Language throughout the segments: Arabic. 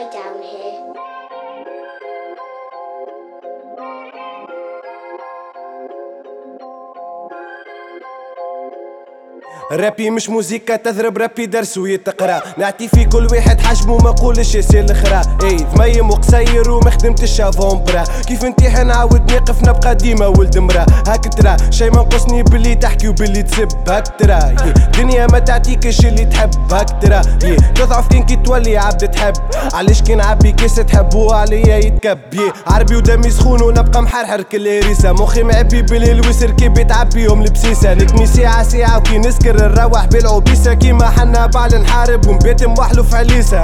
die down here. رابي مش موزيكا تضرب، رابي درس ويتقرا. نعطي في كل واحد حجمه ما نقولش يسير الخرا. اي ثميم وقصير وما خدمتش افونبرا. كيف نتيح نعاود نقف نبقى ديما ولد مرا. هاك ترى شي ما نقصني باللي تحكي وباللي تسب. هاك ترى دنيا ما تعطيكش اللي تحب. هاك ترى تضعف كي تولي عبد تحب. علاش كي نعبي كيس تحبوه عليا يتكب. عربي ودمي سخون ونبقى محرحر كل هريسه. مخي معبي بالهلوسر كي بيتعبيهم البسيسه. نكني ساعه ساعه وكي نسكر نروح بالعبيسه. كيما حنا بعل نحارب ونبيت موحلو في عليسه.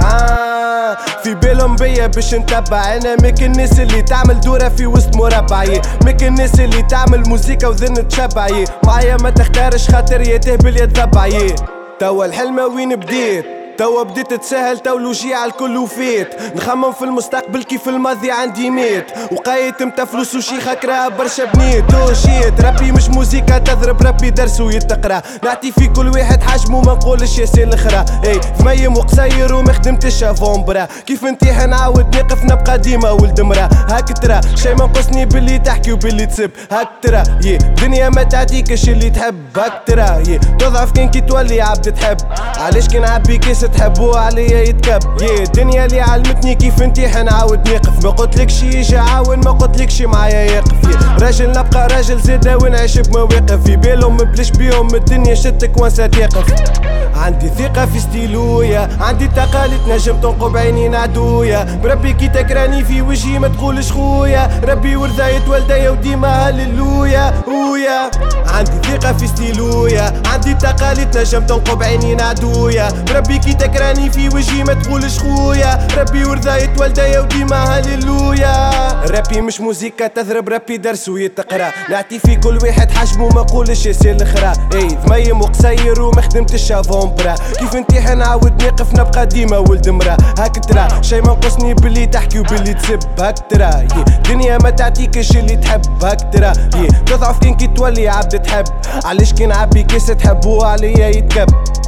في بالهم بيا باش نتبع. انا ميك الناس اللي تعمل دوره في وسط مربعي. ميك الناس اللي تعمل موسيقى وذن تشبعي. معايا ما تختارش خاطر يا تهبل يا تذبعي. توا الحلمه وين بديت، توا بديت تسهل، تو لوجي على الكل وفيت. نخمم في المستقبل كيف الماضي عندي ميت. وقايت متى فلوس وشيخة كرا برشا بنيت. شيت ربي مش موزيكا تضرب، ربي درس ويتقرا. نعطي في كل واحد حجمه ما نقولش ياسير الخرا. اي ثميم وقصير وما خدمتش افونبرا. كيف نتيح نعاود نقف نبقى ديما ولد مرا. هاك ترى شي ما نقصني باللي تحكي وباللي تسب. هاك ترى دنيا ما تعطيكش اللي تحب. هاك ترى تضعف كي تولي عبد تحب. علاش كي نعبي كيس تحبوا عليا يتكب. الدنيا اللي علمتني كيف نتيح نعاود نقف. ما قلتلكش يجي عاون، ما قلتلكش معايا يقف. راجل نبقى راجل زاده ونعيش بمواقف. في بالهم مبلش بيهم الدنيا شتك وانسى تقف. عندي ثقة في ستيلويا، عندي تقاليد نجم تنقب عيني نعدويا. بربي كي تكراني في وجهي ما تقولش خويا. ربي ورثاية والديا وديما هللويا ويا. عندي ثقة في ستيلويا، عندي تقاليد نجم تنقب عيني نعدويا. بربي كي تكراني في وجهي ما تقولش خويا. ربي ورثاية والديا وديما هللويا. رابي مش موزيكا تضرب، رابي درس ويتقرا. نعطي في كل واحد حجمه ما نقولش ياسير الخرا. اي ثميم وقصير وما خدمتش افونبرا. كيف نتيح نعاود نقف نبقى ديما ولد مرا. هاك ترى شي ما نقصني باللي تحكي وباللي تسب. هاك ترى دنيا ما تعطيكش اللي تحب. هاك ترى تضعف كي تولي عبد تحب. علاش كي نعبي كيس تحبوه عليا يتكب.